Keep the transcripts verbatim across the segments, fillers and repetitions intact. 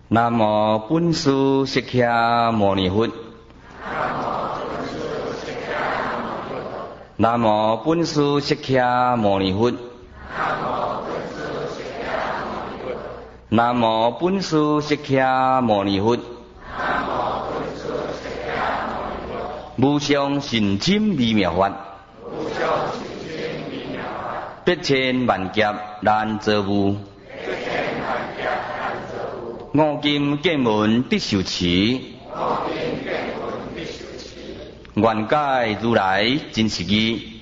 南无本师释迦牟尼佛。南无本师释迦牟尼佛。南无本师释迦牟尼佛。无上甚深微妙法，百千万劫难遭遇。五金见闻必受持，愿解如来真实义。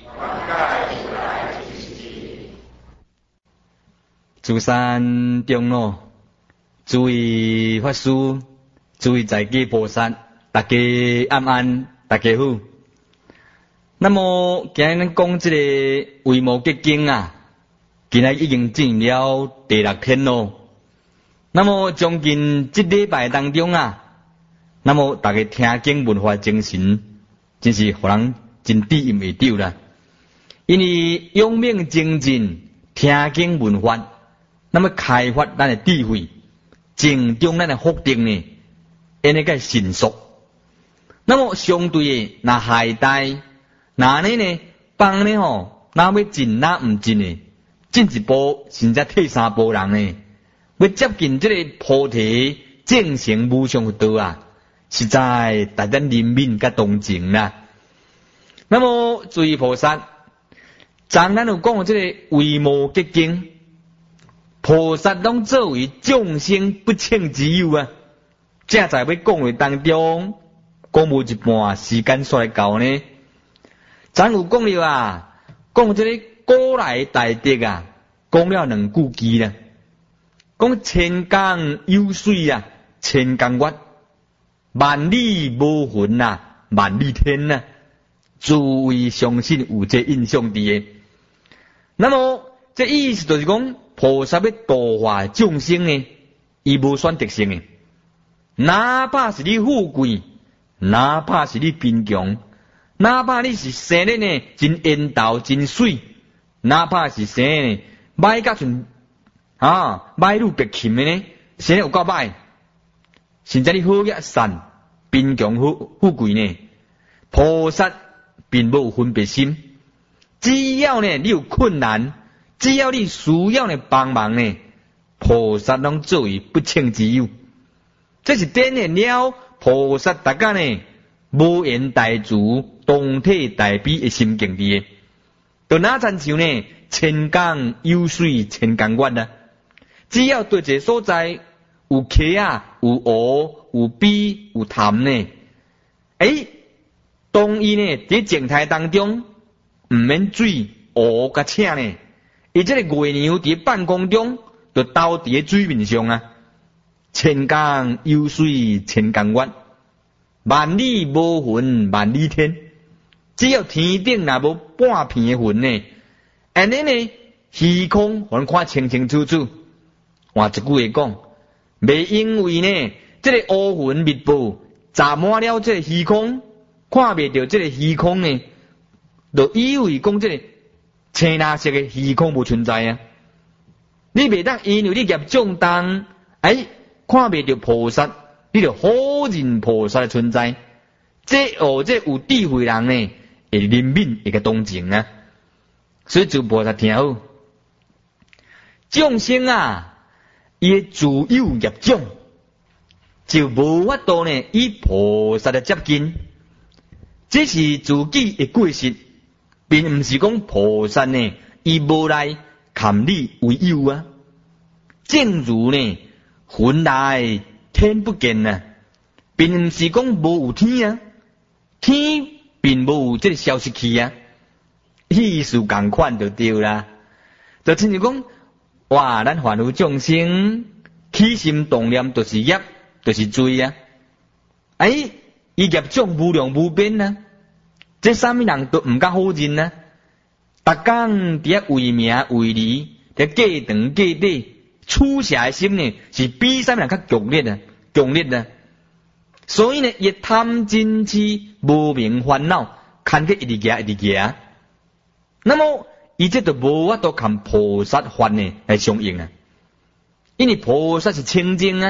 诸山长老、诸位法师、诸位在家菩萨，大家安安，大家好。那么今日讲这个维摩诘经啊，今日已经进了第六天咯。那么将近这礼拜当中啊，那么大家听经闻法精神，真是互人真抵用袂着啦。因为用命精进，听经闻法，那么开发咱的智慧，增长咱的福德呢，因那个成熟。那么相对的，那下代，那呢呢，帮呢吼，那要进那唔进呢，进一步甚至退三步人呢。要接近这个菩提正成无上道啊，实在大家人民甲同情啦。那么诸位菩萨，咱咱有讲这个维摩诘经，菩萨拢作为众生不称之有啊。正在要讲的当中，讲无一半时间煞来到呢。咱有讲了啊，讲这个古来大德啊，讲了两句句啦。讲千江有水啊，千江月；万里无云啊，万里天啊。诸位相信有这印象伫的。那么这意思就是讲，菩萨要度化众生呢，伊无选择性的。哪怕是你富贵，哪怕是你贫穷，哪怕你是生的呢真缘投真水，哪怕是生的呢歹甲像。啊，歹路别欠的呢，生有够歹，甚至你好也善，贫穷富富贵呢，菩萨并无分别心。只要呢你有困难，只要你需要呢帮忙呢，菩萨拢作为不称之有。这是展现了菩萨大家呢无言大慈、同体大悲的心境伫的。就哪亲像呢，千江有水千江月啊。只要对一个所在有溪啊、有湖、有碧、有潭呢，诶，当伊呢伫静态当中毋免水、湖甲赤呢，伊这个月亮伫半空中就倒伫水面上啊。千江有水千江月，万里无云万里天。只要天顶若无半片的云呢，安尼呢虚空互人看清清楚楚。换一句话讲，未因为呢，这个乌云密布，载满了这个虚空，看袂到这个虚空呢，就以为讲这个青蓝色的虚空无存在啊。你袂当因为你业障重，哎，看袂到菩萨，你就否认菩萨的存在。这哦，这有智慧人呢，会怜悯，会个同情啊。所以做菩萨听好，众生啊。伊自有业障，就无法度呢以菩萨的接近。这是自己的过失，并毋是讲菩萨呢伊无来含你为有啊。正如呢云来天不见啊，并毋是讲无有天啊，天并无有这个消息去啊，意思共款就对啦。就亲像讲。哇！咱凡夫众生起心动念都是业，都是罪啊！哎，伊业障无量无边啊！这啥物人都唔敢否认啊！逐工伫遐为名为利，伫假长假短，取舍的心呢是比啥物人较强烈啊！强烈啊！所以呢，伊贪嗔痴无明烦恼，看个一直行一直行。那么伊这就无法度含菩萨法呢来相应啊，因为菩萨是清净啊，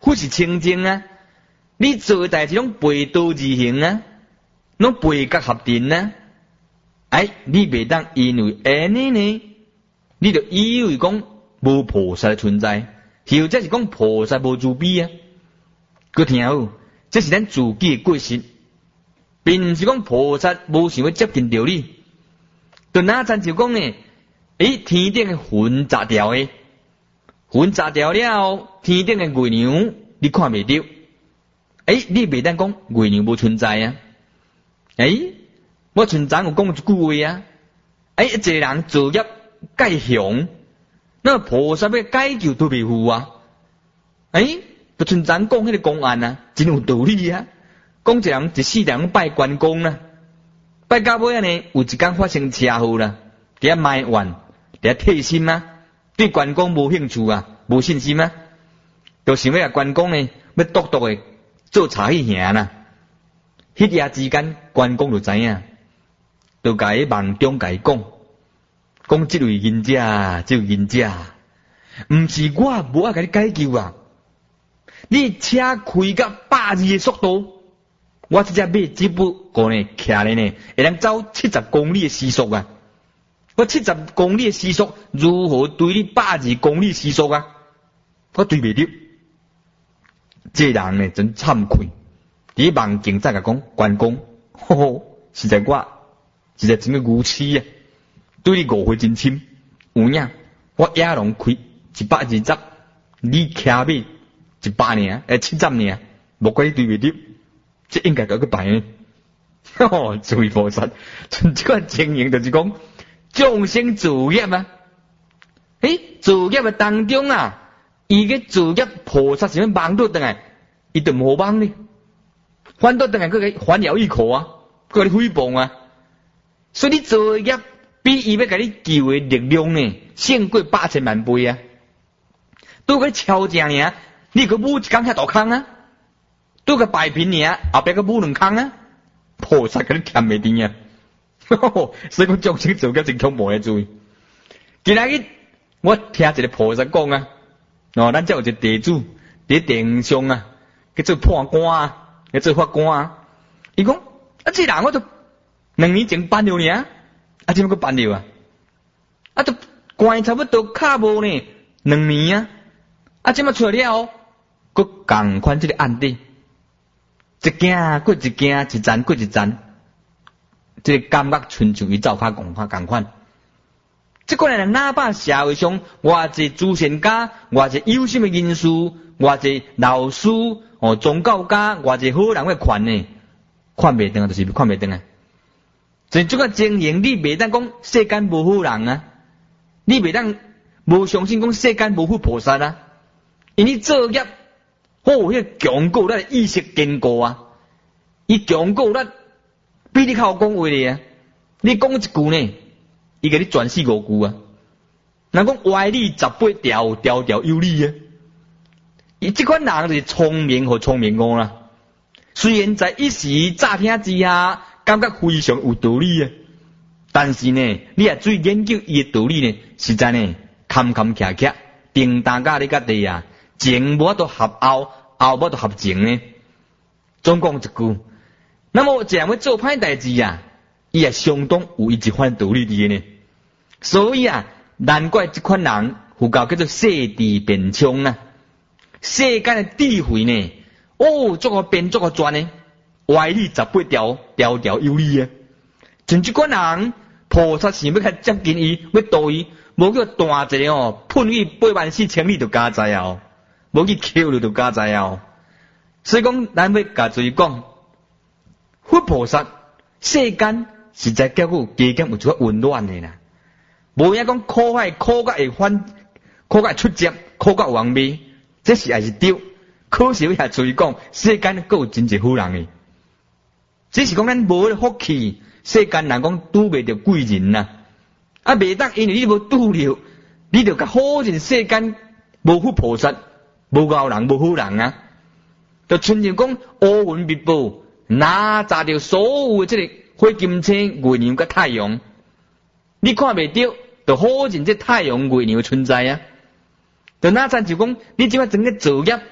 或是清净啊。你做代志拢背道而行啊，拢背角合定啊。哎，你袂当因为安尼呢，你就以为讲无菩萨的存在，或者是讲菩萨无慈悲啊。佮听好，这是咱自己的过失，并毋是讲菩萨无想要接近到你。就哪zan就讲呢？诶，天顶的云砸掉诶，云砸掉了，天顶的月亮你看袂到。诶，你袂当讲月亮无存在啊？诶，我村长有讲一句话啊。诶，一个人造业介雄，那菩萨要解救都袂赴啊。诶，就村长讲迄个公案啊，真有道理啊。讲一人一世人拜关公啊，拜到尾啊呢，有一天发生车祸啦，伫遐埋怨，伫遐退心啊，对关公无兴趣啊，无信心啊，就想要关公呢要独独的做差去行啦。迄夜之间，关公就知影，就甲伊梦中甲伊讲，讲即位仁者，即位仁者，毋是我无爱甲你解救啊，你车开到百二的速度，我即只马只不过呢徛咧呢，会当走七十公里的时速啊！我七十公里的时速，如何对你百二公里时速啊？我对袂到。这人呢真惭愧，伫梦境再甲讲关公，吼吼，实在我实在真个愚痴啊！对你误会真深，有影我野狼开一百二十，你骑马一百尔，诶七十尔，无怪你对袂到，这应该搞个办诶。吼，诸位菩萨，像这款情形就是讲众生自业啊！诶，自业诶当中啊。伊个自业菩萨想要望倒转来，伊就无望呢。反倒转来，佮伊反咬一口啊，佮你诽谤啊。所以你自业比伊要甲你救的力量呢，胜过百千万倍啊！拄个超正尔，你佮补一工遐大空啊！拄个摆平尔，后壁佮补两空啊！菩萨甲你欠袂定啊！所以讲众生自业真恐怖诶，注意。今仔日我听一个菩萨讲啊。哦，咱这有一个地主伫殿上啊，去做判官啊，去做法官啊。伊讲啊，这人我都两年前办了呢，啊，怎么佮办了啊？啊，都关差不多卡无呢，两年啊，啊，怎么出了？佮共款这个案底，一件过一件，一站过一站，这个感觉亲像伊走卡共款共款。这个人哪怕社会上偌济慈善家，偌济有心的人士，偌济老师哦，宗教家，偌济好人的款呢，看袂登啊，就是看袂登啊。所以这个经营，你袂当讲世间无好人啊，你袂当无相信讲世间无好菩萨啊，因为作业好迄个强固咱意识坚固啊，伊强固咱比你较好讲话咧啊，你讲一句呢？伊甲你转四五句啊，人讲歪理十八条，条条有理啊。伊这款人就是聪明和聪明误啦。虽然在一时乍听之下，感觉非常有道理啊，但是呢，你也注意研究伊的道理呢，实在呢，坎坎坷坷，叮当甲你甲地啊，前无都合后，后无都合前呢。总讲一句，那么这样要做歹代志啊，伊也相当有伊一番道理伫呢。所以啊，难怪这款人有教叫做世智辩聪啊，世间的智慧呢，哦，足个辩足个专呢，歪理十八条，条条有理啊。像这款人，菩萨想要较接近伊，要度伊，无叫大一个哦，喷伊八万四千里就加知啊，无去扣了就加知啊。所以讲，咱要甲注意讲，佛菩萨世间实在叫有加减有一个温暖的啦。无影讲苦海苦甲会反，苦甲会出汁，苦甲有红味，这是还是对。可是也注意讲，世间还有真济好人诶。只是讲咱无迄福气，世间人讲拄袂着贵人呐，啊袂当因为你无拄着，你着甲好人世间无佛菩萨，无高人无好人啊。就亲像讲乌云密布，哪查着所有即个火金星、月亮甲太阳。你看袂到，就好认这太阳、月亮的存在啊！就哪zan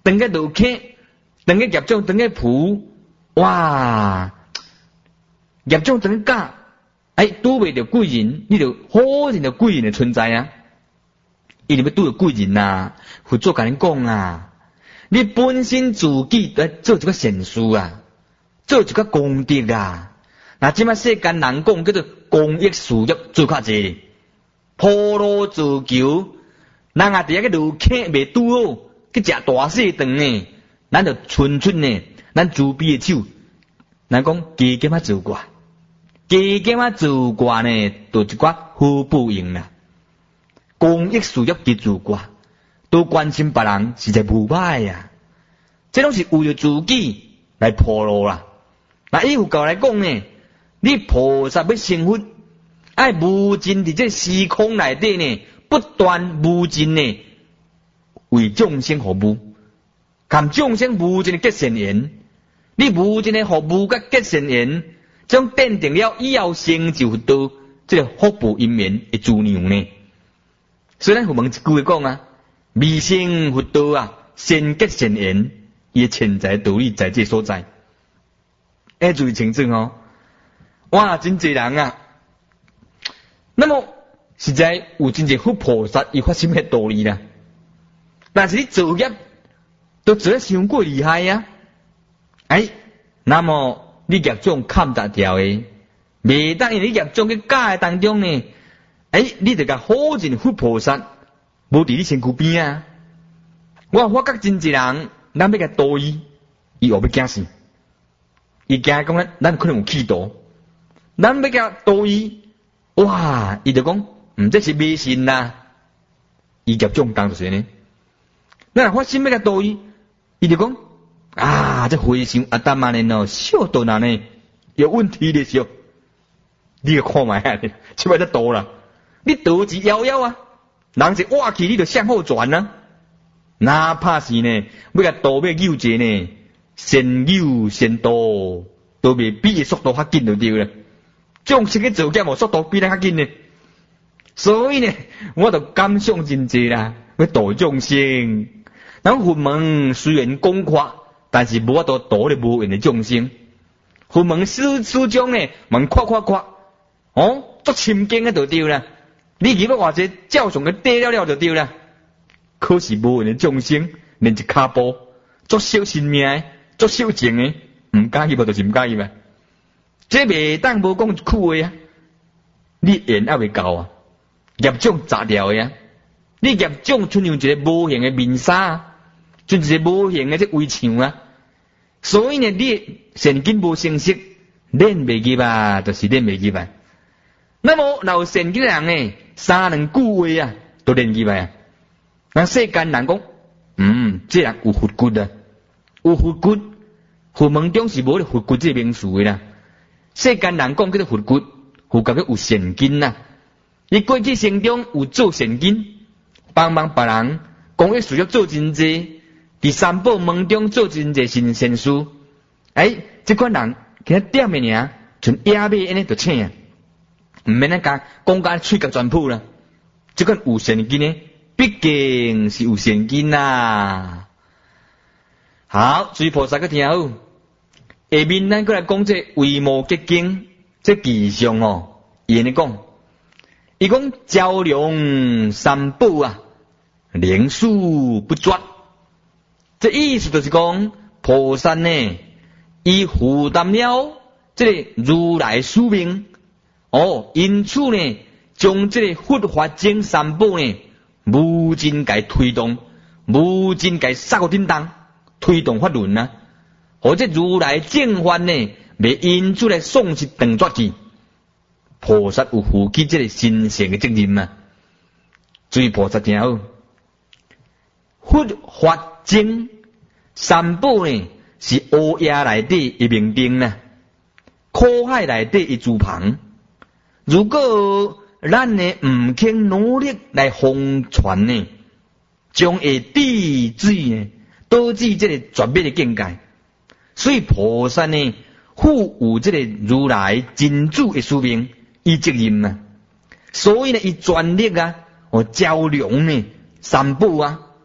等个路客，等个业障，等个仆，哇！业障等个假，哎，拄未着贵人，你就好人着贵人的存在啊！伊就要拄着贵人呐，佛祖甲恁讲啊，你本身自己来做一个善事啊，做一个功德啊。那即摆世间人讲叫做公益事业做较济，普罗自求，人啊伫遐个路客未拄好，去食大细顿呢，咱就伸出呢，咱慈悲的手，咱讲加减啊做怪，加减啊做怪呢，就一寡好报应啦。公益事业去做怪，都关心别人，实在无歹啊。这拢是为了自己来铺路啦。那依佛教来讲呢，你菩萨要成佛，爱无尽伫这时空内底呢，不断无尽呢，为众生服务，含众生无尽的结善缘。你无尽的服务甲结善缘，将奠定了以后成就佛道，这个福报因缘的资粮呢。所以咱佛门一句话讲啊，未成佛道啊，先结善缘，伊的潜在道理在这所在。要注意清楚哦！哇，真侪人啊！那么实在有真侪佛菩萨，伊发什么道理啦？但是你造业都做得伤过厉害呀、啊！哎，那么你业障砍得掉的，未当因你业障去假的当中呢？哎，你得甲好人佛菩萨无伫你身躯边啊！我发觉真侪人，咱要甲导伊，伊后要惊死，伊惊讲咱咱可能有气度，咱要甲导伊，哇！伊就讲，嗯，这是迷信啦，伊业障当就是呢。咱发心要甲导伊，伊就讲，啊，这回想阿达曼呢，小度人呢有问题的时候，你个看卖啊，即摆在倒啦。你道之夭夭啊，人是挖起你就向后转啊，哪怕是呢，要甲道要救济呢，先救先道，都未比的速度较紧就对了。众生嘅造业无速度比咱较紧呢，所以呢，我就感想真济啦，要度众生。咱佛门虽然广阔，但是无法度度咧无缘的众生。佛门始始终呢，门阔阔阔，哦，足深经嘅就对啦。你如果话这照常嘅跌了了就对啦，可是无缘的众生，连一骹步，足小性命的，足小情的，唔介意无就是唔介意嘛。这未当无讲一句话啊，你缘还未够啊，业障砸掉的啊，你业障像一个无形的面纱，像一个无形的这围墙啊，所以呢，你善根无成熟，练未入啊，就是练未入啊。那么若有善根的人呢？三两句话啊，都练起来啊！那世间人讲，嗯，这人有佛骨啊，有佛骨。佛门中是无咧佛骨这名词的啦。世间人讲叫做佛骨，佛教叫有善根呐。伊过去生中有做善根，帮忙别人，公益事业做真济，伫三宝门中做真济善善事。哎，这款人其实点的尔，像野马安尼就请啊。唔免咱讲讲甲喙角全铺啦，即个有善根呢，毕竟是有善根呐。好，诸菩萨个听好，下面咱过来讲这为无结经，这记上哦，伊安尼讲，伊讲照量三宝啊，连数不绝。这意思就是讲，菩萨呢，伊负担了这个如来使命。哦，因此呢，将这个佛法经三宝呢，无尽改推动，无尽改杀个叮当，推动法轮啊，或者如来正法呢，未因此来诵是等作去，菩萨有负起这个神圣的责任啊。注意菩萨听好，佛法经三宝呢，是乌鸦内底一名丁呐，苦海内底一竹旁。如果咱呢唔肯努力来弘传呢，将会滴水呢，导致这个绝灭的境界。所以菩萨呢，负有这个如来真主的使命，伊责任啊。所以呢，伊专力啊，哦照亮呢三宝啊，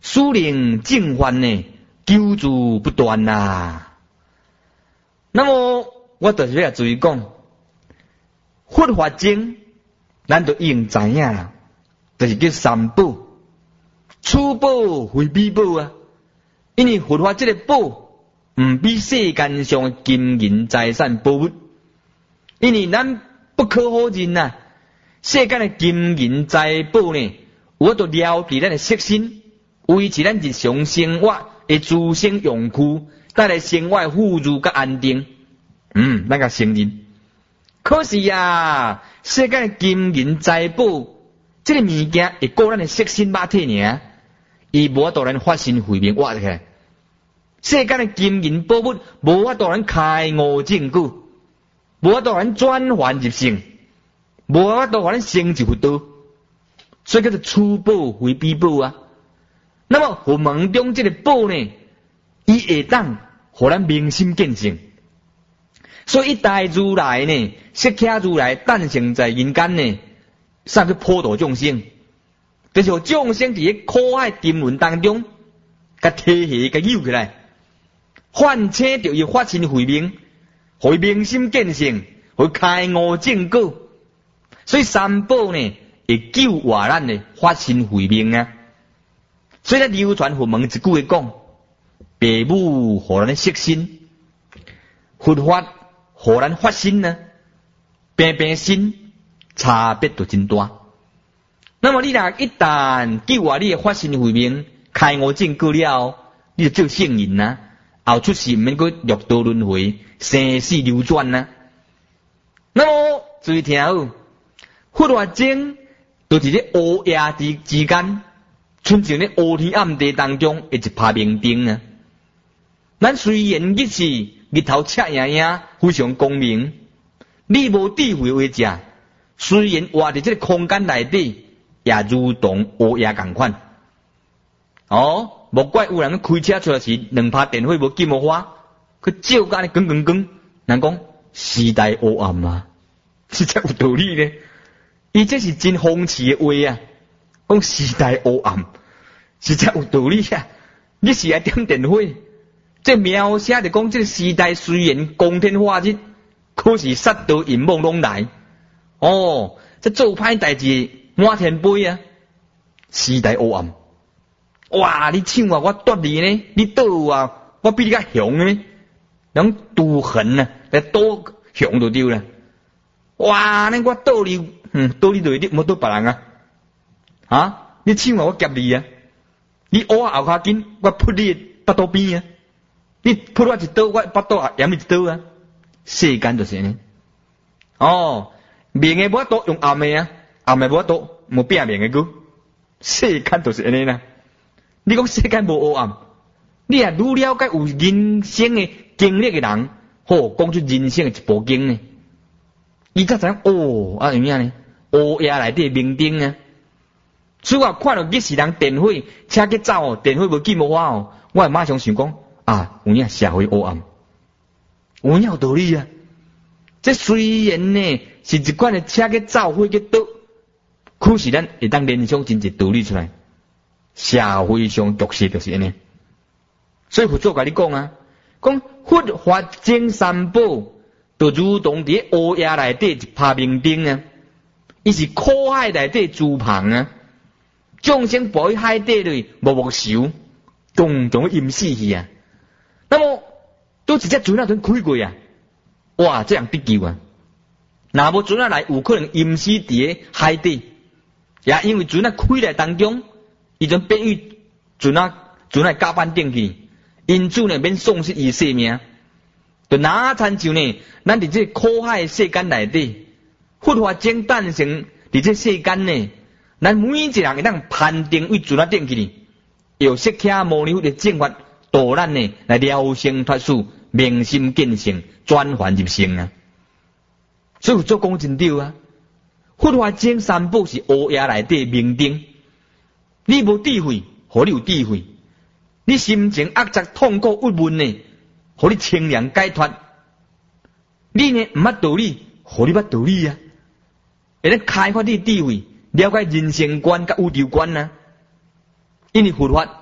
使令正犯呢，久住不断啦。那么我就是要注意讲，佛法经，咱都已经知影啦，就是叫三宝，此宝非彼宝啊。因为佛法这个宝，唔比世间上的金银财产宝物，因为咱不可否认呐、啊，世间的金银财宝呢，我都了解咱的色身，维持咱日常生活的自身用具，带来生活富裕甲安定。嗯，咱个承认。可是啊，世间的金银财宝，这个物件会顾咱的色身肉体尔，伊无法度咱发心慧命挖起来。世间的金银宝物，无法度咱开悟证据，无法度咱转换入圣，无法度咱成就佛道，所以叫做此宝非彼宝啊。那么佛门中这个宝呢，伊会当互咱明心见性。所以一代如来呢，释迦如来诞生在人间呢，上去普度众生，就是让众生伫个苦海沉沦当中，甲提起甲诱起来，唤醒着伊发心慧命，互伊明心见性，互伊开悟证果。所以三宝呢，会救活咱的发心慧命啊。所以咧流传佛门一句话讲：父母互咱的色身，佛法互咱发心呢，平平心差别就真大。那么你若一旦救活你的发心慧命，开悟证果了，你就做圣人啊，后出世毋免搁六道轮回，生死流转啊。那么注意听好，佛法经都伫咧乌夜之之间，亲像咧乌天暗地当中一一拍明灯啊。咱虽然日是日头赤影影，非常光明，你无智慧为者，虽然活伫这个空间内底，也如同乌鸦共款。哦，莫怪有人开车出来时，两拍电火无金无花，佢照甲你光光光，人讲时代黑暗啊，实在有道理呢。伊这是真讽刺的话啊，讲时代黑暗，实在有道理啊。你是爱点电火？这描写就讲，这个时代虽然光天化日，可是杀盗淫妄拢来。哦，这做歹代志满天飞啊！时代黑暗，哇！你抢我，我夺你呢？你倒啊，我比你较凶呢？人妒恨啊，来倒凶就丢了。哇！你我倒你，嗯，倒你对你，莫倒别人啊！啊！你抢我，我夹你啊！你挖我后脚筋，我扑你巴肚边啊！你扑我一刀，我巴肚也掩你一刀啊！世间就是呢。哦，明的无法度用暗的啊，暗的无法度无变明的句。世间就是安尼啦。你讲世间无黑暗，你也愈了解有人生的经历的人，吼，讲出人生的一部经呢。伊才知影哦，啊，怎样呢？乌鸦内底明灯啊！所以我看到日时人电火，车去走哦，电火无见无花哦，我会马上想讲啊，有影社会黑暗，有影有道理啊。这虽然呢是一款的车去走，火去倒，可是咱会当联想真一道理出来。社会上局势就是安尼，所以佛祖甲你讲啊，讲佛法经三宝，就如同伫乌鸦内底一拍明灯啊，伊是苦海内底猪棚啊，众生步于海底里默默受，种种淹死去啊。那么都直接船那阵开过啊，哇，这样得救啊！若无船来，有可能淹死伫个海底，也因为船那开来当中。伊阵变于船啊，船啊甲板顶去，因此呢免丧失伊性命。就哪参像呢？咱伫这苦海世间内底，佛法经诞生伫这世间呢，咱每一个人会当攀登于船啊顶去，由释迦牟尼佛的正法导咱呢来了生脱死，明心见性，转凡入圣啊。所以做讲真对啊，佛法经三宝是乌鸦内底明灯。你无智慧，互你有智慧；你心情恶杂、痛苦、郁闷呢，互你清凉解脱。你呢毋捌道理，互你捌道理啊！会咧开发你智慧，了解人生观甲宇宙观啊。因为佛法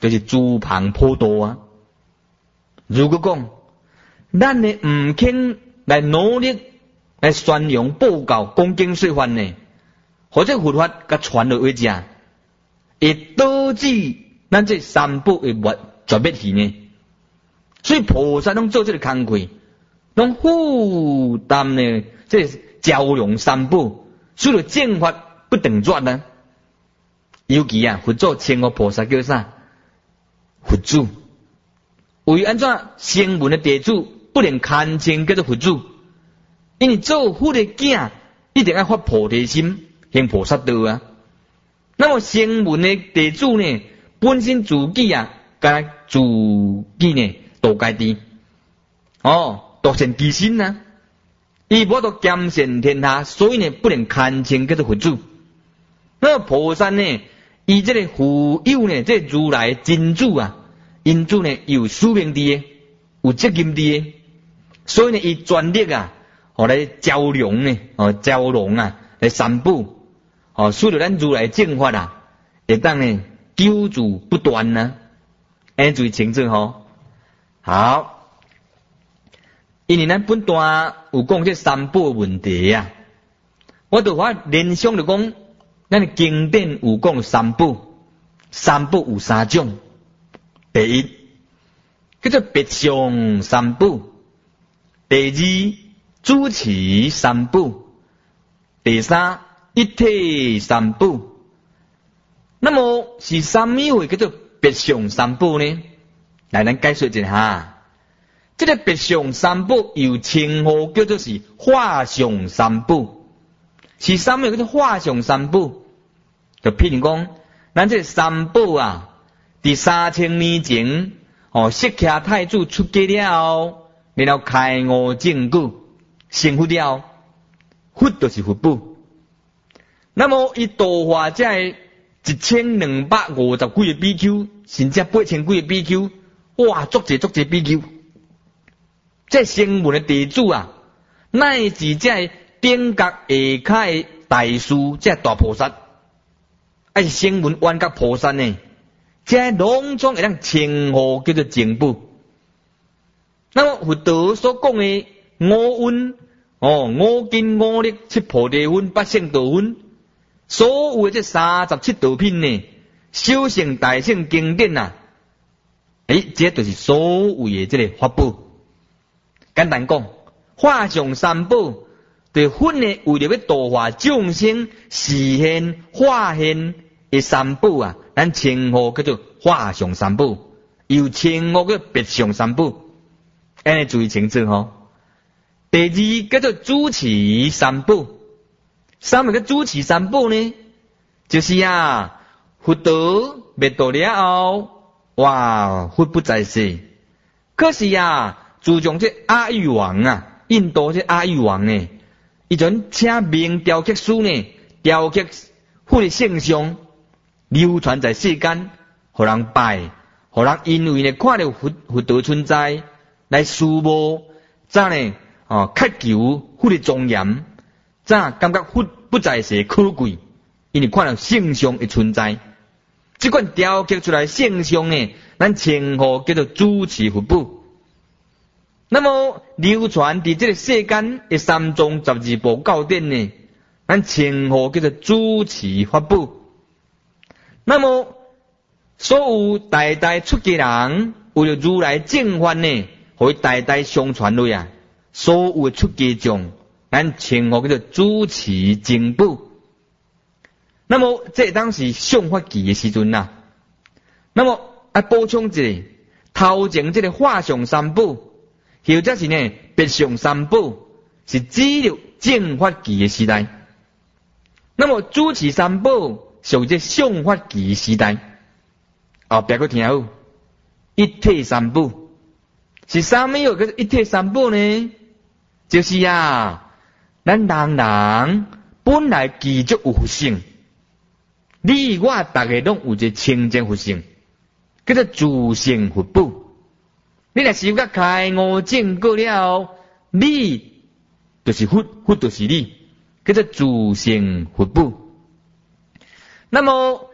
就是诸旁普渡啊。如果讲咱呢唔肯来努力来宣扬报告恭敬说法呢，或者佛法甲传落为者，会导致咱这三宝会灭绝灭去呢。所以菩萨拢做这个工课，拢负担呢这照亮三宝，所以正法不等转呢。尤其啊，佛祖称呼菩萨叫啥？佛祖。为安怎声闻的弟子不能堪称叫做佛祖？因为做佛的囝一定要发菩提心，行菩萨道啊。那么声闻的弟子呢，本身自己啊，该自己呢度家己，哦，独善其身啊。伊无都兼善天下，所以呢不能堪称叫做佛祖。那么菩萨呢，伊这个富有呢，这如来真主啊。因主呢有使命的，有责任的，所以呢，伊专力啊，哦来照亮呢，哦照亮啊，来三宝，哦使得咱如来正法啊，会当呢久住不断呢，安注意清楚吼。好，因为咱本段有讲这三宝问题啊，我就话联想就讲，咱的经典有讲三宝，三宝有三种。第一叫做别相三宝，第二主持三宝，第三一体三宝。那么是什么会叫做别相三宝呢？来，咱解说一下。这个别相三宝又称呼叫做是化相三宝。是什么叫做化相三宝？就譬如讲，咱这三宝啊。第三千年前，哦，释迦太子出家了，然后开悟正果，成佛了，佛就是佛宝。那么伊度化这一千两百五十几个比丘，甚至八千几个比丘，哇，足济足济比丘。这声闻的弟子啊，乃至这顶觉下开大士，这大菩萨，还是声闻圆觉菩萨呢？这拢总会当称呼叫做正宝。那么佛陀所讲的五蕴，哦，五根五力七菩提分八圣道分，所有的这三十七道品呢，小乘大乘经典啊，诶，这就是所谓的这个法宝。简单讲，化相三宝，对分呢为了要度化众生，实现化现的三宝啊。咱称呼叫做化相三宝，又称呼叫别相三宝，安尼注意清楚吼。第二叫做主持三宝，什么叫主持三宝呢？就是啊，佛陀灭度了后，哇，佛不在世，可是啊，自从这阿育王啊，印度这阿育王呢，伊阵请名雕刻师呢，雕刻佛的圣像。流传在世间，互人拜，互人因为呢看到佛佛陀存在，来思慕，咋呢？哦，渴求佛的庄严，咋感觉佛不在世可贵？因为看到圣像的存在，这款雕刻出来圣像呢，咱称呼叫做主持佛宝。那么流传伫这个世间的三宗十二部教典呢，咱称呼叫做主持法宝。那么，所有代代出家人为了如来正法呢，可以代代相传落啊。所有的出家众，咱称呼叫做主持正宝。那么，这当时上法期的时阵呐。那么啊，补充一个，头前这个化相三宝，或者是呢别相三宝，是指了正法期的时代。那么主持三宝属于这上法期时代。后别个听好，一体三宝是啥物有个一体三宝呢？就是啊，咱人人本来具足有佛性，你我大家拢有一个清净佛性，叫做自性佛宝。你若是甲开悟正果了，你就是佛，佛就是你，叫做自性佛宝。那么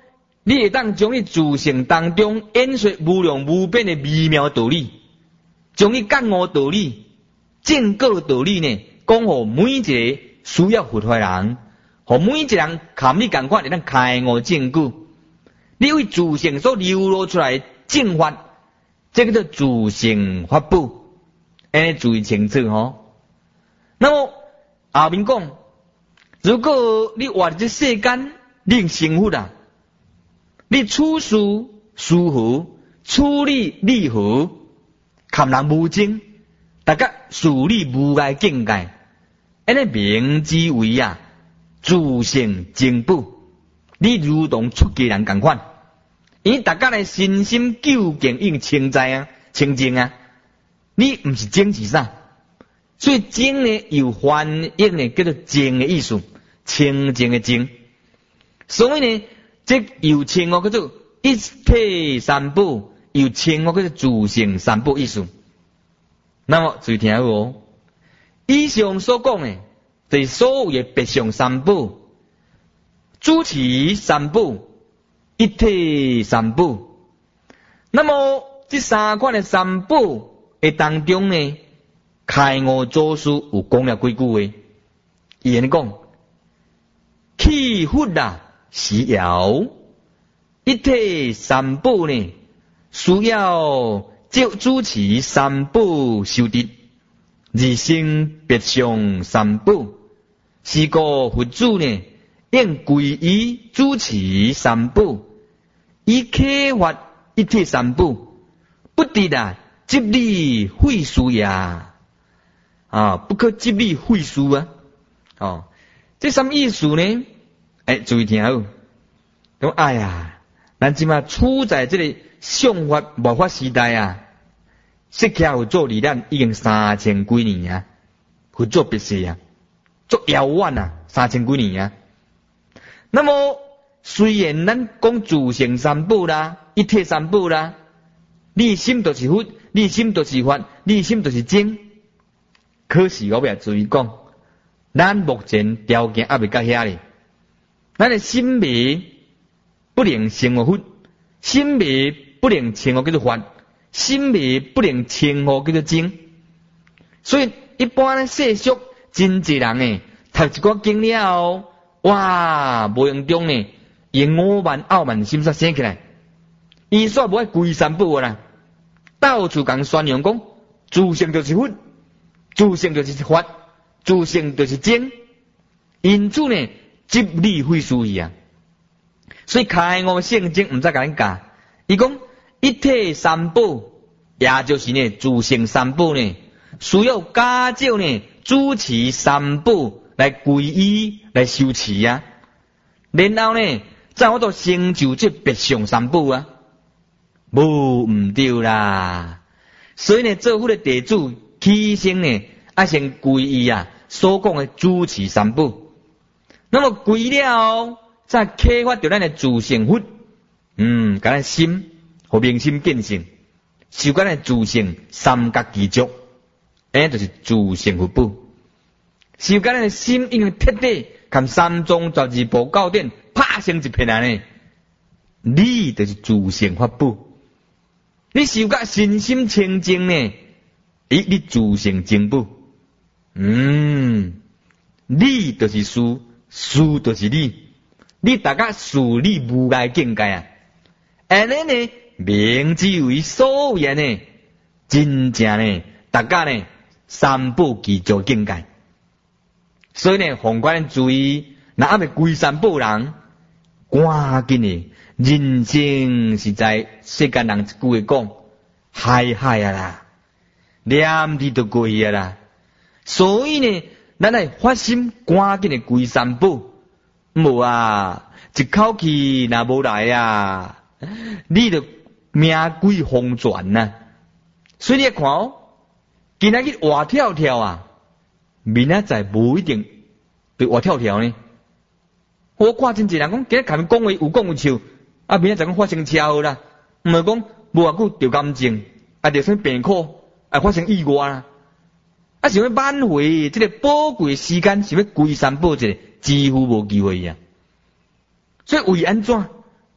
你会当将伊自性当中演说无量无边的微妙道理，将伊觉悟道理、正果道理呢，讲互每一个需要佛法的人，互每一个人看你共款会当开悟正果。你为自性所流露出来的正法，这个叫自性法宝，安尼注意清楚吼。那么后面讲，如果你活在这世间，你用成佛啊，你处事如何，处理如何，看人无精，大家事理无碍境界，安尼名之为啊自性正宝。你如同出家人共款，因大家的身心究竟应清在啊、清净啊，你唔是精是啥？所以精呢有翻译呢叫做净的意思，清净的净。所以呢，这有称呼叫做一体三宝，有称呼叫做自性三宝意思。那么注意听好哦，以上所讲的，就是所有的别相三宝、主持三宝、一体三宝。那么这三款的三宝的当中呢，开悟祖师有讲了几句话，伊安尼讲：起佛啊是要一体三宝呢，需要照主持三宝修得，二性别相三宝，是个佛祖呢，应皈依主持三宝，以启发一体三宝，不得啊执理废事呀，啊，不可执理废事啊，哦，这什么意思呢？哎，注意听好，讲哎呀，咱即马处在这个相法末法时代啊，释迦佛祖离咱已经三千几年啊，佛祖别世啊，足遥远啊，三千几年啊。那么虽然咱讲自性三宝啦、一体三宝啦，你心就是佛，你心就是法，你心就是精，可是我要注意讲，咱目前条件还未到遐哩。咱的心味不能成为佛，心味不能成为叫做法，心味不能成为叫做精。所以一般咧世俗真济人诶，读一寡经了，哇，无用中呢，用我慢傲慢心煞生起来，伊煞无爱归三宝啦，到处讲宣扬讲，自性就是佛，自性就是法，自性就是精，因此呢。执理废事去啊！所以开悟圣经唔再甲咱教，伊讲一体三宝，也就是呢自性三宝呢，需要家教呢主持三宝来皈依来修持啊，然后呢再我到成就这别相三宝啊，无唔对啦。所以呢，做佛的弟子起先呢，啊先皈依啊所讲的主持三宝。那么归了，再启发着咱的自性佛，嗯，甲咱心和明心见性，修咱的自性三角具足，哎，就是自性佛宝。修咱的心已经彻底，含三宗十二部教典拍成一片安尼，你就是自性法宝。你修甲身心清净呢，咦，你自性正宝，嗯，你就是师。事就是你，你大家事理无碍境界啊！安尼呢，名之为所言呢，真正呢，大家呢三宝具足境界。所以呢，宏观注意，那阿未归三宝人，赶紧呢，人生是在世间人一句话讲，嗨嗨啊啦，念你都过去啊啦。所以呢。咱来发心，赶紧的归三宝，无啊，一口气若无来啊，你就命归风转呐。所以你看哦，今仔日活跳跳啊，明仔载无一定对活跳跳呢。我看真济人讲，今日前面讲话有讲有笑，啊，明仔载讲发生车祸啦，毋是讲无偌久得癌症，啊，得生病苦，啊，发生意外啦。啊，想要挽回这个宝贵时间，想要归三宝者，几乎无机会呀。所以为安怎？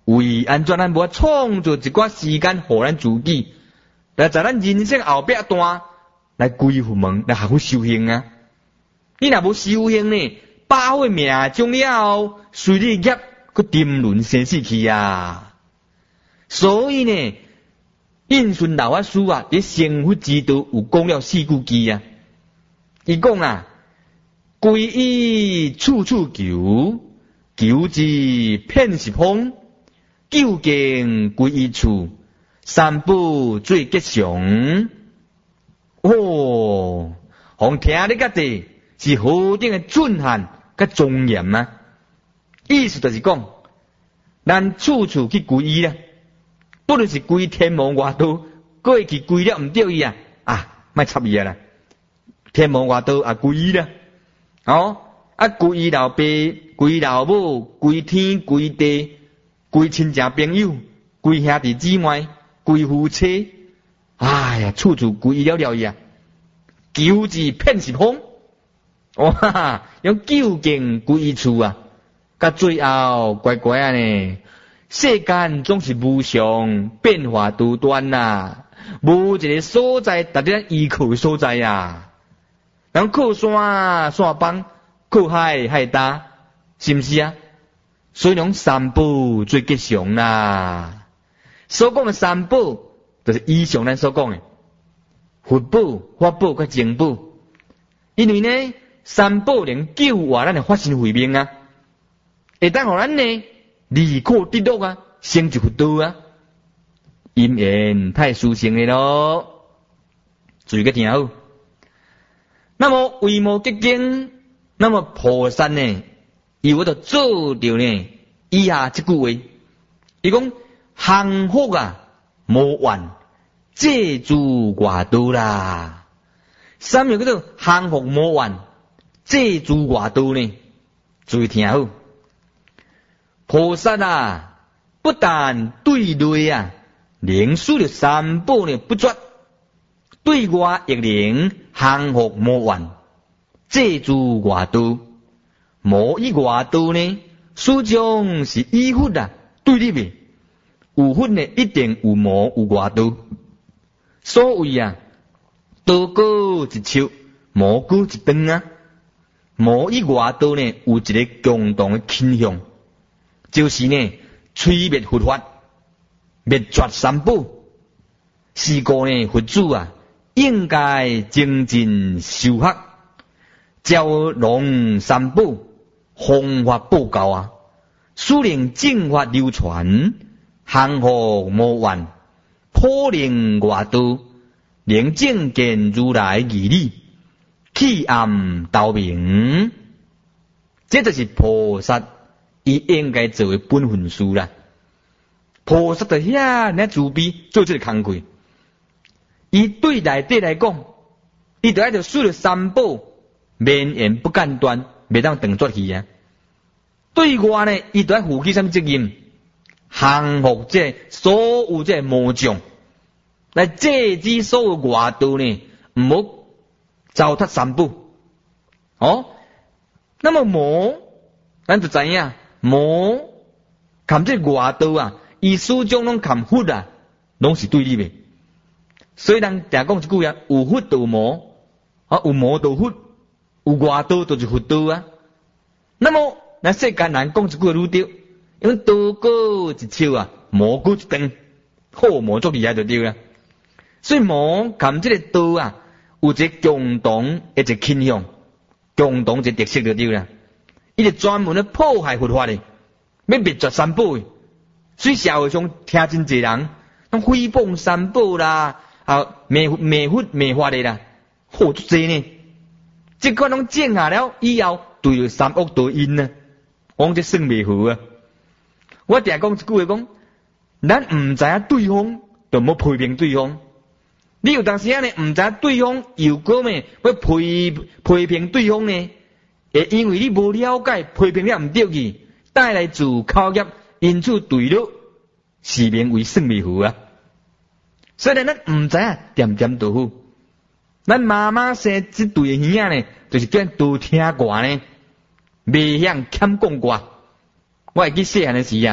为安怎咱无创造一寡时间互咱自己，来在咱人生后壁段来归佛门来学佛修行啊！你若无修行呢，把握命中了，随你业去沉沦生死去啊！所以呢，印顺老法师啊，伫成佛之道有讲了四句句啊。伊讲啊，归依处处求，求之遍十方，究竟归依处，三宝最吉祥。哦，互听你个地是何等的震撼甲庄严啊！意思就是讲，咱处处去归依啦，不论是归天魔外道，过去归了毋对伊啊，啊，莫插伊啊啦，天魔外道啊归依啦，哦，啊归依老爸，归老母，归天，归地，归亲戚朋友，归兄弟姊妹，归夫妻，哎呀，处处归依了了伊啊，求之遍十方，哇，用究竟归依处啊，甲最后乖乖啊呢，世间总是无常，变化多端呐，无一个所在值得依靠的所在啊，人靠山山崩，靠海海大，是毋是啊？所以讲三宝最吉祥啦。所讲的三宝，就是以上咱所讲的佛宝、法宝甲净宝。因为呢，三宝能救活咱的法身慧命啊，会当互咱呢离苦得乐啊，成就佛道啊。因缘太殊胜的咯，注意个听好。那么为无结经，那么菩萨呢，伊有得做到呢以下这句话，伊讲幸福啊无怨，借助外道啦。什么叫做幸福无怨，借助外道呢？注意听好。菩萨啊，不但对内啊，能使了三宝呢不绝，对外亦能幸福无怨，借助外道。无以外道呢，始终是以佛啊对立的。有佛呢，一定有魔有外道。所谓啊，道高一尺，魔高一丈啊。魔以外道呢，有一个共同的倾向，就是呢，吹灭佛法，灭绝三宝。是故呢，佛祖啊，应该精进修学，教龙三宝，弘法布教啊，使令正法流传，幸福无怨，普令外道，令正见如来义理，弃暗投明。这就是菩萨伊应该做的本分事啦。菩萨就遐尔慈悲做这个工作，伊对内底来讲，伊就爱着使了三宝，绵延不间断，袂当断绝去啊。对外呢，伊就爱负起什么责任？降服这所有这魔障，来制止所有外道呢，唔好糟蹋三宝。哦，那么魔，咱就知影，魔含这外道啊，伊始终拢含佛啊，拢是对立的。所以人常讲一句啊，有佛就有魔，啊有魔就佛，有外道就是佛道啊。那么咱世间人讲一句愈对，因为道高一尺啊，魔高一丈，好魔足厉害就对啦。所以魔含这个道啊，有一个共同一个倾向，共同一个特色就对啦。伊是专门咧破坏佛法的，要灭绝三宝的。所以社会上听真侪人，拢诽谤三宝啦，啊，灭灭佛灭法的啦，好足侪呢。这款拢种下了以后，对着三恶道因呢，往这算袂好啊。我定讲一句话讲，咱唔知影对方，就莫批评对方。你有当时啊呢，唔知影对方有果咩，要批批评对方呢？会因为你无了解，批评了唔对去，带来自口业，因此对了，是名为算袂好啊。所以咱唔知影点点都好。咱妈妈生这对的耳仔呢，就是叫人多听话呢，袂晓欠讲话。我会记细汉的时啊，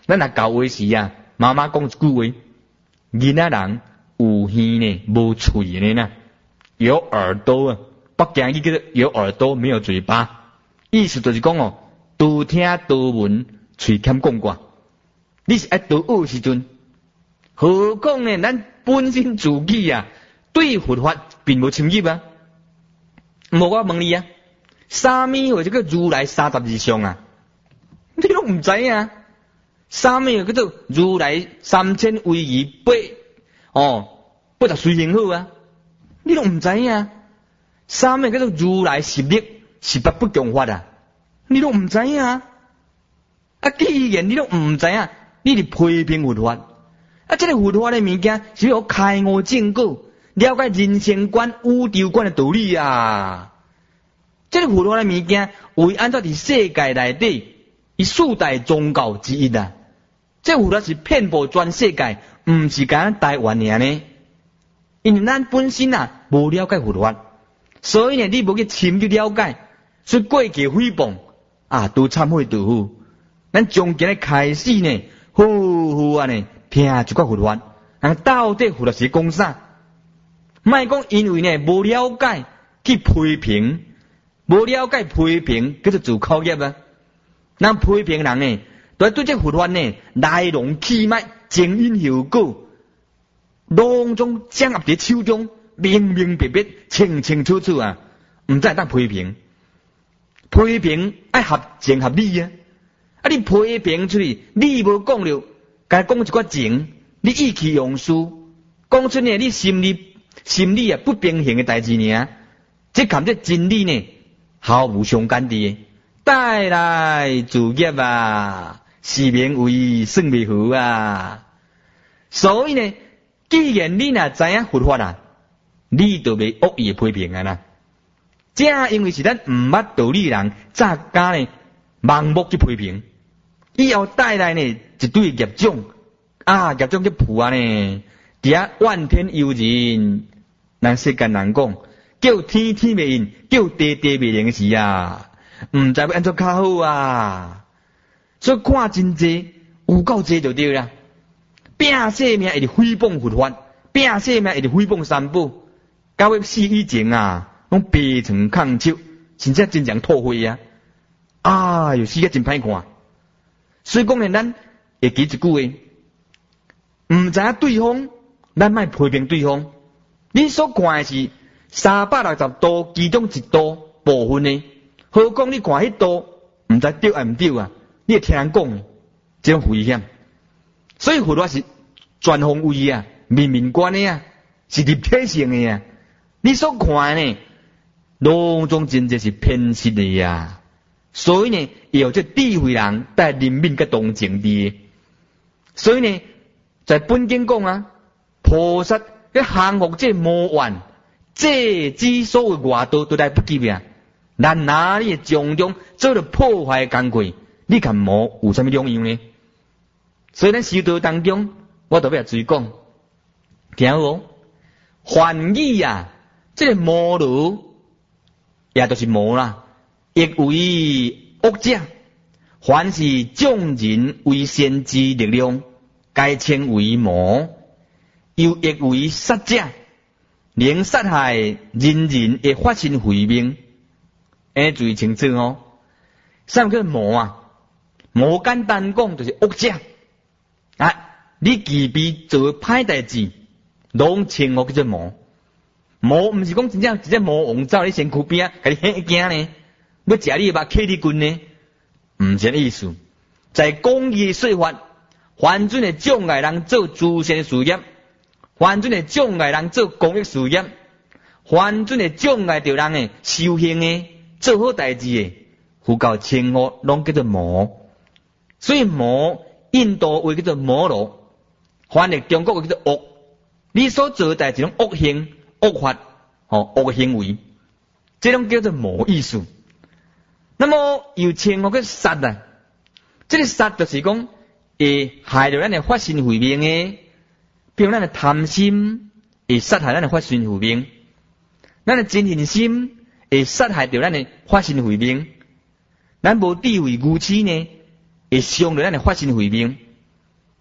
咱若教话时啊，妈妈讲一句话，囡仔人有耳呢，无喙呢呐，有耳朵啊，北京语叫做有耳朵没有嘴巴，意思就是讲哦，多听多闻，喙欠讲过。你是爱多学时阵，何况呢？咱本身自己啊，对佛法并无深入啊。无我问你啊，啥物或者叫如来三十二相啊？你都唔知啊？啥物叫做如来三千威仪八哦八十随行好啊？你都唔知啊？啥物叫做如来十力十八不共法啊？你都唔知啊？啊，既然你都唔知啊，你哋批评佛法啊，这个佛法的物件是要开悟正果，了解人生观、宇宙观的道理啊。这个佛法的物件为安怎伫世界内底，以四大宗教之一啊。这佛法是遍布全世界，唔是讲台湾尔呢。因为咱本身啊无了解佛法，所以呢你无去深入了解，所以过去诽谤啊都忏悔豆腐。咱从今日开始呢，好好啊呢听一寡佛法，人到底佛法是讲啥？莫讲因为呢无了解去批评，无了解批评叫做自考业啊。咱批评人呢，对对这佛法呢来龙去脉、前因后果，拢总掌握伫手中，明明白白、清清楚楚啊！唔再当批评，批评爱合情合理啊！啊，你批评出去，你无讲了，该讲一寡情，你意气用事，讲出呢你心里心里啊不平衡的代志呢，这含这真理呢毫无相干的，带来自业啊，是名为算未好啊！所以呢，既然你若知影佛法啊，你就袂恶意批评啊啦。正因为是咱毋捌道理人，早加呢盲目去批评，以后带来呢一堆业障啊，业障去负啊呢，伫遐怨天尤人，咱世间人讲叫天天未应，叫地地未灵时啊，毋知要安怎较好啊。所以看真济，有够济就对啦。拼性命会伫诽谤佛法，拼性命会伫诽谤三宝，到尾死以前啊，拢悲肠抗手，甚至真正吐血啊！啊，又死得真歹看。所以讲呢，咱会记一句话，毋知影对方，咱莫批评对方。你所看的是三百六十度其中一度部分呢，何况你看迄度，毋知对还毋对啊？你会听人讲，这种危险。所以佛法是全方位啊，面面观的啊，是立体性的啊。你所看的呢，拢总真正是偏失的呀。所以呢，有这智慧人带人民个同情的。所以呢，在本经讲啊，菩萨去降伏这魔怨，这之所有外道都来不及啊。咱哪里种种做了破坏工课，你看魔有啥物两样呢？所以咱修道当中，我特别注意讲，听好，梵语啊，这个魔奴也就是魔啦，亦为恶者。凡是众人为先知力量，该称为魔；又亦为杀者，能杀害人人会发生慧命。哎，注意清楚哦。啥叫魔啊？魔简单讲就是恶者。啊！你忌避做歹代志，拢称我叫做魔。魔毋是讲真正直接魔王走你身躯边，甲你吓一惊呢，要食你肉揢你棍呢，毋是意思。在公义说法，凡准的障碍人做诸善事业，凡准的障碍人做公益事业，凡准的障碍着人的修行的做好代志的，佛教称呼拢叫做魔。所以魔。印度话叫做魔罗，翻译中国话叫做恶。你所做的代志种恶行、恶法、哦恶行为，这种叫做魔意思。那么又称我个杀啊，这个杀就是讲会害到咱的发心慧命的，比如咱的贪心会杀害咱的发心慧命，咱的憎恨心会杀害到咱的发心慧命，咱无智慧愚痴呢。会伤到咱的发心慧命，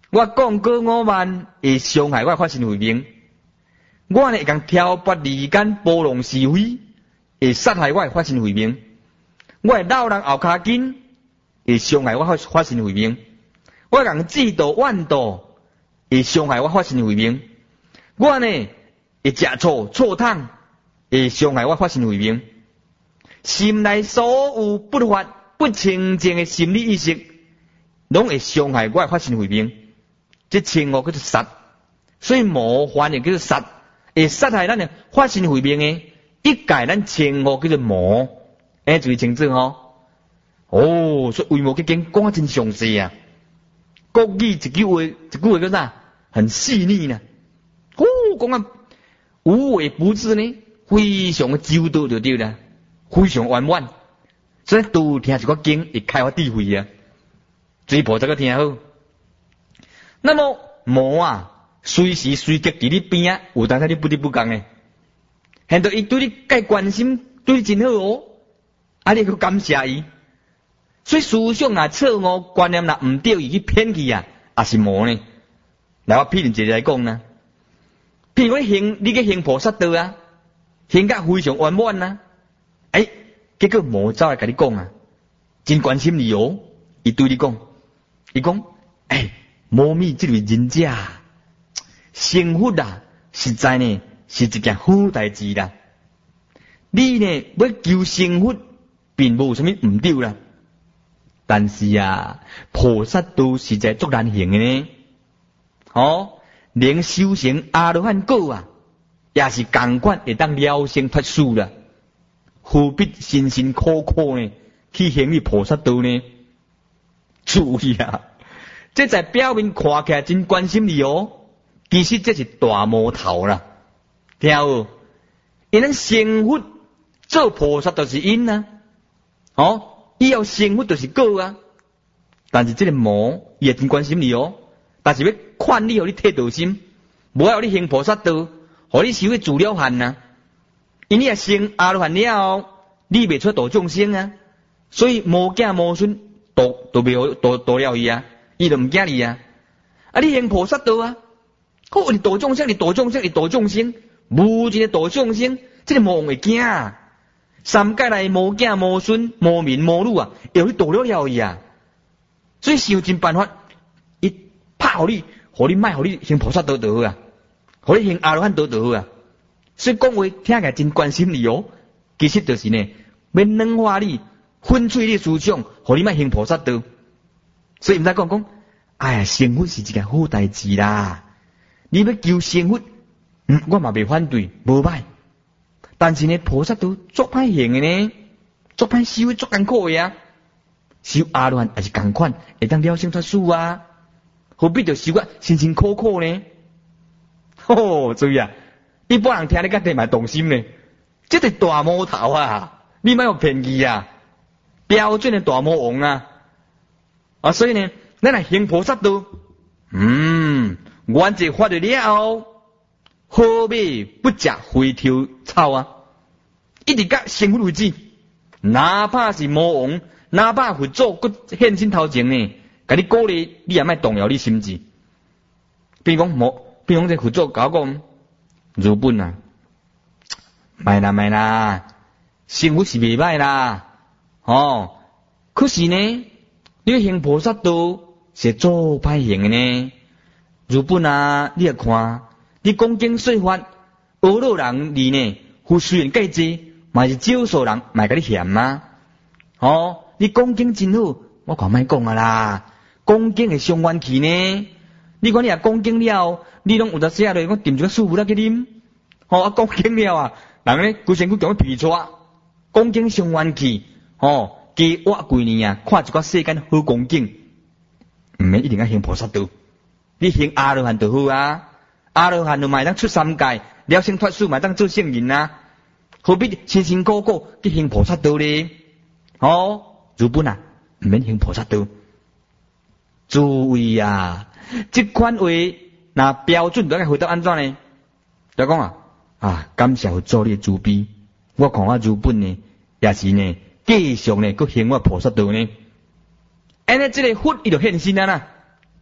我讲过五万会伤害我发心慧命，我呢会讲挑拨离间、包容是非，会杀害我发心慧命。我会闹人后骹筋，会伤害我发心慧命。我讲嫉妒怨妒，会伤害我发心慧命。我呢会食醋错汤，会伤害我发心慧命。心内所有不法不清净的心理意识，拢会伤害我发心慧命。这称呼叫做杀，所以魔犯也叫做杀，会杀害咱的发心慧命的，一概咱称呼叫做魔。哎，注意清楚哦。哦，所以为魔结经讲得真详细啊。国语一句话，一句话叫啥？很细腻呢。哦，讲啊无微不至呢，非常的周到就对了，非常圆满。所以多听一个经，会开发智慧啊。最菩萨个听好。那么魔啊，随时随刻伫你边啊，有当下你不得不讲诶。现在伊对你介关心，对你真好哦，啊你去感谢伊。所以思想啊错误，观念啊唔对，伊去骗去啊，也是魔呢。来我譬如一个来讲呢，譬如你行，你去行菩萨道啊，行甲非常圆满啊，诶，结果魔走来甲你讲啊，真关心你哦，伊对你讲，伊讲，诶。无咪这位人者，成佛啊，实在呢是一件好代志啦。你呢要求成佛，并无什么唔对啦。但是啊，菩萨道实在足难行的呢。哦，连修行阿罗汉果啊，也是共款会当了生脱死啦。何必辛辛苦苦呢去行你菩萨道呢？注意啊！这在表面看起来真关心你哦，其实这是大魔头啦，听有？因咱成佛做菩萨就是因啊，哦，以后成佛就是果啊。但是这个魔也真关心你哦，但是要劝你，互你退道心，无要你行菩萨道，互你修去自了汉呐。因你也成阿罗汉了后，你未出度众生啊，所以无囝无孙，度都未好度度了伊啊。伊就唔惊你啊！啊，你行菩萨道啊，好，你度众生，你度众生，你度众生，无一个度众生，这个魔会惊啊！三界内无囝无孙无民无女啊，要你度了了伊啊！所以想尽办法，伊拍互你，互你卖，互你行菩萨道就好啊，互你行阿罗汉道就好啊。所以讲话听起来真关心你哦，其实就是呢，要软化你，粉碎你思想，互你卖行菩萨道。所以唔使讲讲，哎呀，成佛是一件好代志啦。你要求成佛，嗯，我嘛未反对，无歹。但是呢，菩萨道足歹行的呢，足歹修，足艰苦的啊。修阿罗汉也是共款，会当了生脱死啊。何必就修啊辛辛苦苦呢？吼，注意啊！一般人听你讲地嘛动心呢，这是大魔头啊！你莫有骗伊啊！标准的大魔王啊！啊，所以呢，咱来行菩萨道，嗯，原则发了了，好马不食回头草啊！一直到成佛为止，哪怕是魔王，哪怕佛祖佮现身头前呢，甲你鼓励，你也莫动摇你心智。比如讲魔，比如讲这佛祖甲我讲，如本啊，歹啦歹啦，成佛是袂歹啦，哦，可是呢。你行菩萨道是做歹行的呢？如本啊，你也看，你讲经说法，学老人你呢，有虽然介济，嘛是少数人卖甲你嫌啊。哦，你讲经真好，我看莫讲啊啦。讲经的上元气呢？你看你啊讲经了，你拢有得写落，我tìm一个水壶来去啉。哦，啊讲经了啊，人呢规身躯讲皮粗，讲经上元气，哦。加活几年啊，看一个世间好光景，唔免一定要行菩萨道，你行阿罗汉就好啊。阿罗汉就卖当出三界，了生脱死卖当做圣人啊，何必辛辛苦苦去行菩萨道呢？哦，如本啊，唔免行菩萨道。注意啊，这款话那标准都该回答安怎呢？就讲啊，啊，感谢做你的慈悲，我看我如本呢，也是呢。继续呢，佮行我菩萨道呢，安尼这个佛伊就现身啊啦，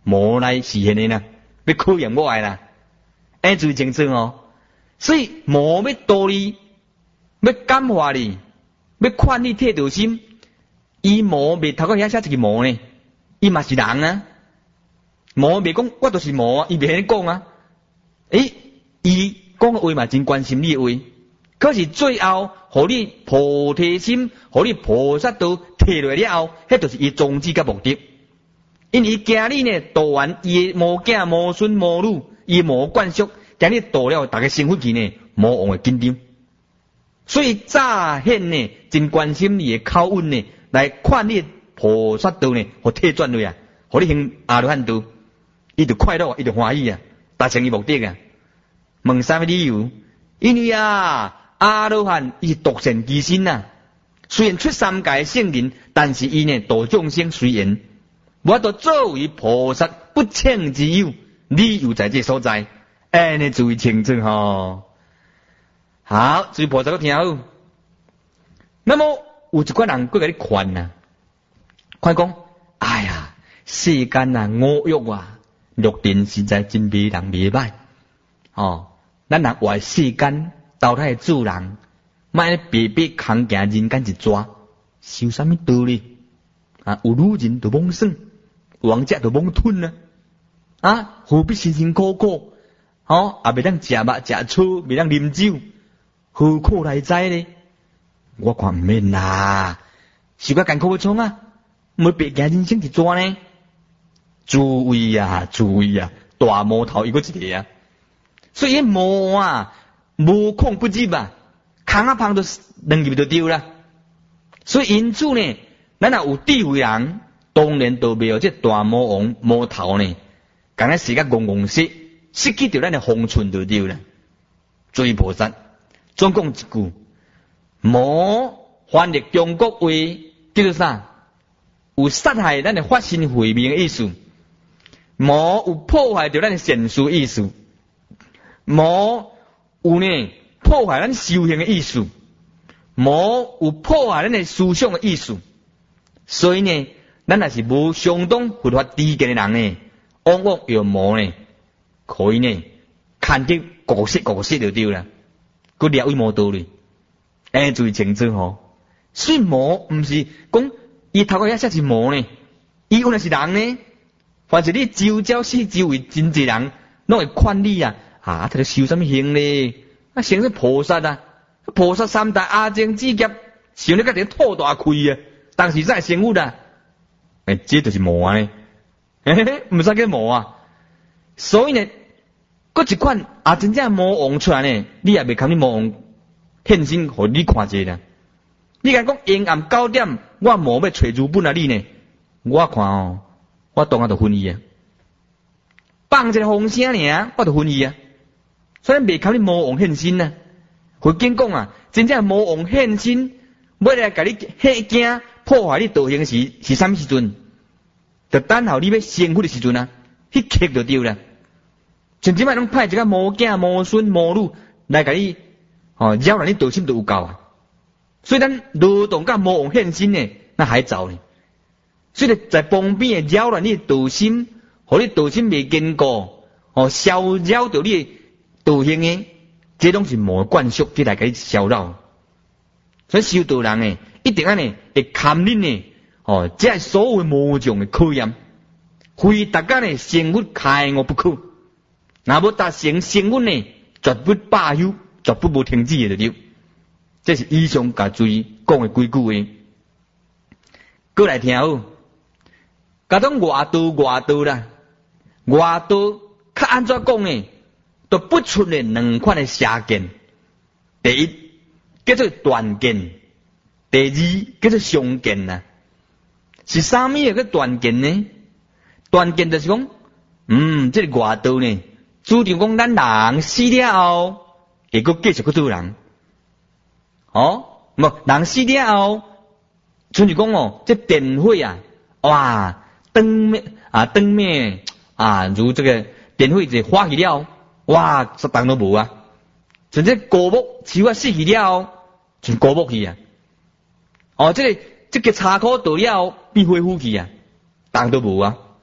魔来实现的呢，要考验我的啦，哎，注意清楚哦。所以魔要导你，要感化你，要劝你退道心，伊魔未头壳遐写一个魔呢，伊嘛是人啊。魔未讲我就是魔啊，伊未安尼讲啊。诶，伊讲的话嘛真关心你的话，可是最后，互你菩提心，互你菩萨道摕落了后，迄就是伊宗旨甲目的。因为伊惊你呢，度完伊的无囝无孙无女，伊无灌输，惊你度了，大家生活期呢，无往会紧张。所以乍显呢，真关心你的口吻呢，来劝你菩萨道呢，互退转落啊，互你行阿罗汉道。伊就快乐，伊就欢喜啊，达成伊目的啊。问啥物理由？因为啊，阿罗汉伊是独善其身啊。虽然出三界圣人，但是伊呢度众生随缘。我都作为菩萨不称之有，理由在这所在。哎，你注意清楚吼。好，注意菩萨都听好。那么有一款人过来你劝啊，劝讲，哎呀，世间啊，五欲啊。六尘实在真迷人迷歹，哦，咱人活世间，投胎做人，莫白白空行人间一抓，受啥物道理？啊，有女人就罔耍，王者就罔吞啊！啊，何必辛辛苦苦？哦，也袂当食肉食醋，袂当啉酒，何苦来哉呢？我看毋免啦，是个艰苦要创啊，莫白行人生一抓呢？注意啊，注意啊！大魔头一个一个啊，所以魔啊，无孔不入啊，空啊碰到两入就丢啦。所以因此呢，咱若有智慧人，当然都袂有这大魔王魔头呢，敢若是个戆戆失，失去掉咱的方寸就丢啦。注意菩萨，总讲一句，魔翻译中国话叫做啥？有杀害咱的法身慧命的意思。魔有破坏掉咱的善事意思，魔有呢破坏咱修行的意思，魔有破坏咱的思想的意思。所以呢，咱若是无相当佛法知见的人呢，往往用魔呢，可以呢看得国色国色就对了，佮了解无道理。哎，注意清楚吼，所以魔毋是讲伊头壳遐写是魔呢，伊原来是人呢。凡是你周遭四周围真济人，拢会劝你啊，啊，他著修什么行呢？啊，成是菩萨啊，菩萨三大阿僧祇劫，想你甲点吐大气啊，当时才生活啊，哎，这就是魔啊呢，嘿嘿嘿，毋使叫魔啊。所以呢，搁一款啊，真正魔王出来呢，你也袂看你魔王现身，互你看者啦。你甲讲阴暗九点，我魔要找如本啊，你呢？我看哦。我当下就分伊啊，放一个风声尔，我就分伊啊。所以未靠你魔王现身啊。佛经讲啊，真正魔王现身，要来甲你吓惊破坏你道行时，是啥物时阵？就等候你要成佛的时阵啊，迄刻就对啦。像即摆拢派一个魔囝、魔孙、魔女来甲你哦扰乱你道心就有够啊。所以咱劳动甲魔王现身呢，那还早呢。所以在旁边的扰乱你的道心，互你道心未坚固，哦，骚扰到你的道行的，这拢是魔灌输起来给你骚扰。所以修道人呢，一定安尼会堪恁呢，哦，这所有魔障的考验，非大家呢生活开悟不可。若要达成生活呢，绝不罢休，绝不无停止的对。这是以上甲注意讲的几句话。过来听好。甲种外道外道啦，外道较安怎讲呢？都不出呢两款的邪见。第一叫做断见，第二叫做相见呐。是啥物个断见呢？断见就是讲，嗯，这个外道呢，主张讲咱人死了后，会阁继续阁做人。哦，无人死了后，像是讲哦，这电火啊，哇！灯灭啊，灯灭啊，如这个电火一花去了，哇，啥当都无啊！像这果木树啊死去了，像果木去啊！哦，这个这个柴棵倒了变灰枯去啊，当都无啊！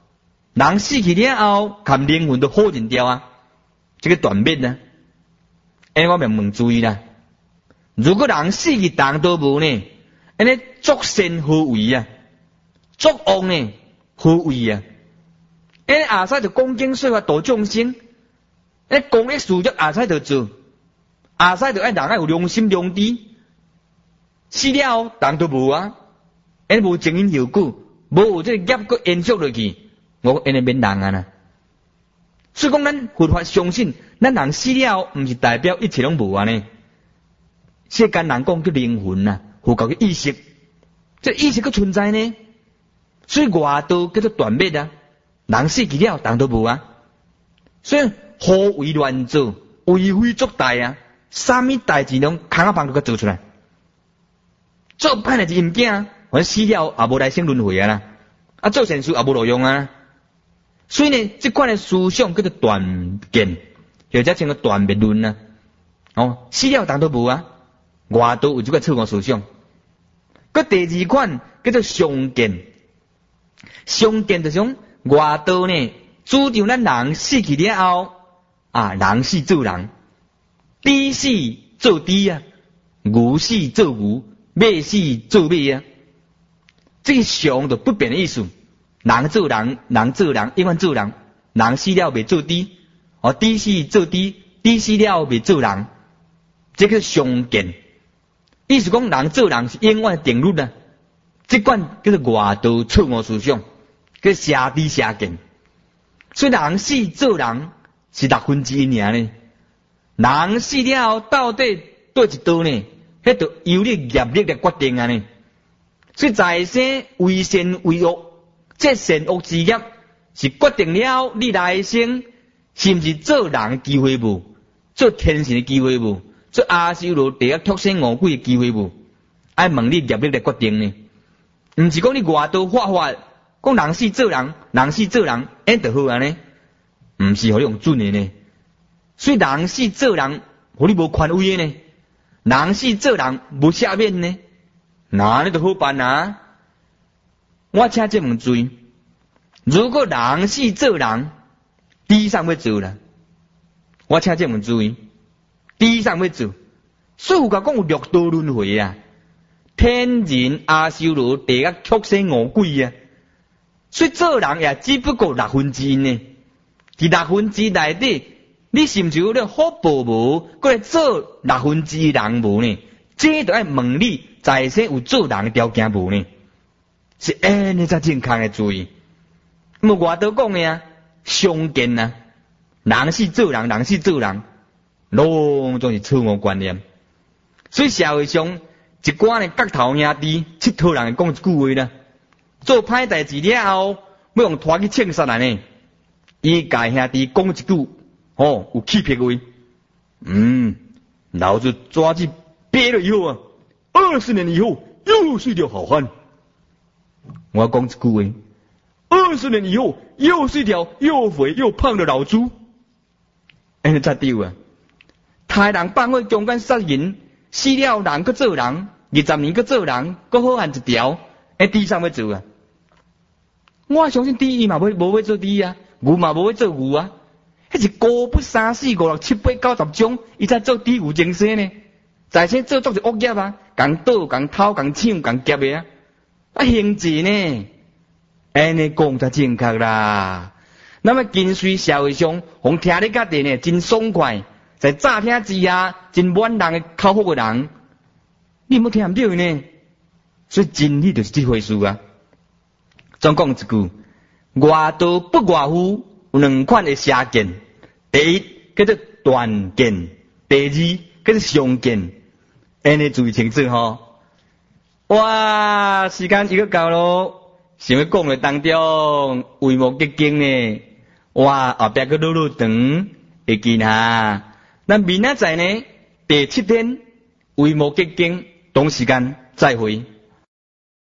人死去了后，含灵魂都好人掉啊，这个断灭呢？哎，我明问注意啦。如果人死去当都无呢？安尼作善何为啊？作恶呢何为啊？安尼下世就恭敬说法度众生，安尼公益事业下世就做，下世就爱人爱有良心良知，死了后当都无啊？安尼无前因后果，无有这个业个延续落去，我安尼免人啊啦。所以讲，咱佛法相信，咱人死了毋是代表一切拢无啊呢。世间人讲叫灵魂啊，佛教叫意识，这意识个存在呢。所以外道叫做断灭啊，人死去了当都无啊。所以何为乱做，为非作歹啊，啥物代志拢空啊帮都甲做出来。做歹代志毋惊，反正死了也无来生轮回啊啦，啊做善事也无路用啊。所以呢，这款的思想叫做断见，或者称个断灭论啊。哦，死了当都无啊，外道有这个错误思想。个第二款叫做常见，常见就是讲外道呢主张咱人死去了后啊，人死做人，猪死做猪啊，牛死做牛，马死做马啊。这个常就不变的意思。人做人，人做人，永远做人。人死了未做猪，哦，猪死做猪，猪死了未做人。这个常见，意思讲人做人是永远的定律啊。这款叫做外道错误思想，叫邪知邪见。所以人死做人是六分之一尔呢。人死了后到底对一道呢？迄就由你业力来决定啊呢。所以在生为善为恶。这善恶之业是决定了你来生是毋是做人的机会无，做天神的机会无，做阿修罗地狱畜生恶鬼的机会无，爱问你业力来决定呢。毋是讲你外道法法，讲人死做人，人死做人，安就好啊呢？毋是互你用准的呢。所以人死做人，互你无权威的呢。人死做人无赦免呢，那你就好办啊。我请这问注意，如果人死做人，地上要做啦。我请这问注意，地上要做，所以有甲讲有六道轮回啊，天人、阿修罗、地狱、畜生、恶鬼啊。所以做人也只不过六分之一呢。伫六分之一内底，你是毋是有咧福报无？过来做六分之一人无呢？这就爱问你，在生有做人的条件无呢？是安尼才正确的注意。那么外道讲的啊，常见啊，人是做人，人是做人，拢总是错误观念。所以社会上一寡呢角头兄弟佚佗人讲一句话啦，做歹代志了后，要用拖去枪杀人呢。伊甲兄弟讲一句，哦，有气魄话，嗯，老子抓去憋了以后啊，二十年以后又是一条好汉。我讲一句话，二十年以后又是一条又肥又胖的老猪。安尼才对啊！杀人放火强奸杀人，死了人搁做人，二十年搁做人，搁好汉一条，哎，地上要做啊！我相信第一嘛，无无要做第一啊，牛嘛无要做牛啊，迄是高不三四五六七八九十种，伊才做第五精神呢。在先做作是恶业啊，共倒、共偷、共抢、共劫的啊。啊，行智呢？安尼讲才正确啦。那么近随社会上，互听你家己呢，真爽快，在乍听之下，真满人的口福的人，你冇听唔到呢？所以真理就是这回事啊。总讲一句，外道不外乎有两款的邪见，第一叫做断见，第二叫做常见。安尼注意清楚吼。哇，时间又到咯，想要讲的当中为无结经呢，哇，后壁个路路长会记哈。咱明仔载呢，第七天为无结经，同时间再会。